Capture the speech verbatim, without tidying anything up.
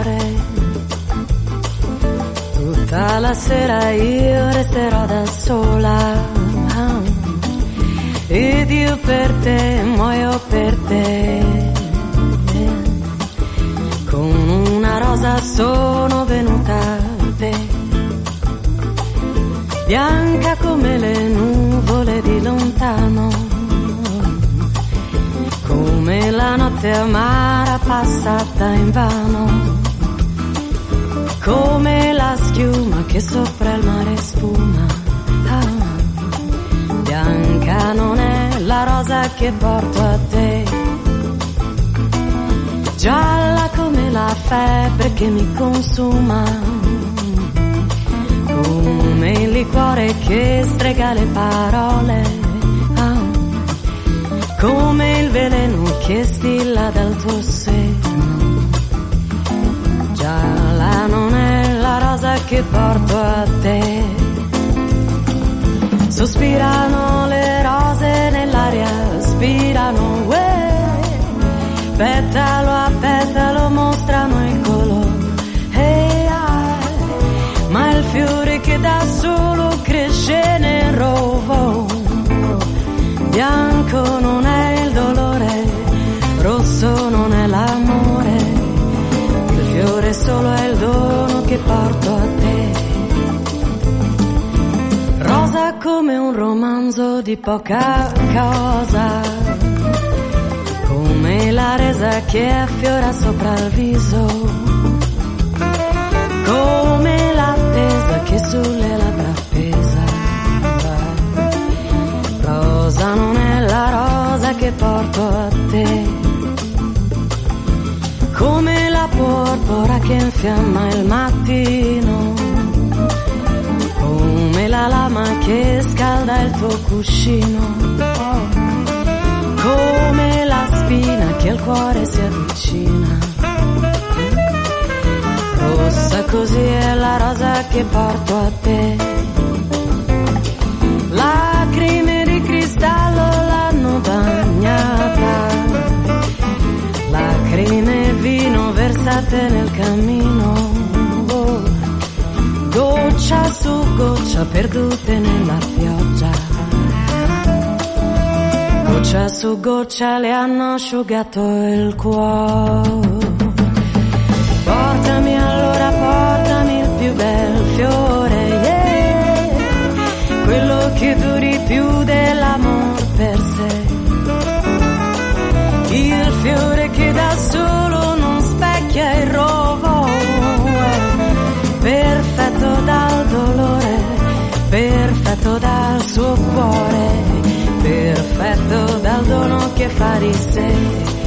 mare. Tutta la sera io resterò da sola, ed io per te, muoio per te. Con una rosa sono venuta a te, bianca come le nuvole di lontano, come la notte amara passata in vano, come la schiuma che sopra il mare spuma. Ah, bianca non è la rosa che porto a te, gialla come la febbre che mi consuma, come il liquore che strega le parole, ah, come il veleno che stilla dal tuo seno. Gialla non è la rosa che porto a te. Sospirano le rose nell'aria, spirano, uè, petalo a petalo mostrano il colore, hey, ah, ma il fiore che da solo cresce nel rovo. Bianco non è il dolore, rosso non è l'amore, il fiore solo è il dono che porto a te. Rosa come un romanzo di poca cosa, come la resa che affiora sopra il viso, come l'attesa che sulle labbra pesa. Rosa non è la rosa che porto a te, come la porpora che infiamma il mattino, come la lama che scalda il tuo cuscino, come la spina che al cuore si avvicina. Rossa così è la rosa che porto a te. Lacrime di cristallo l'hanno bagnata, lacrime e vino versate nel cammino, oh, goccia su goccia perdute nella pioggia, goccia su goccia le hanno asciugato il cuore. Portami allora, portami il più bel fiore, yeah, quello che duri più dell'amor per sé, il fiore che da solo non specchia il rovo, perfetto dal dolore, perfetto dal suo cuore, perfetto dal dono che fa di sé.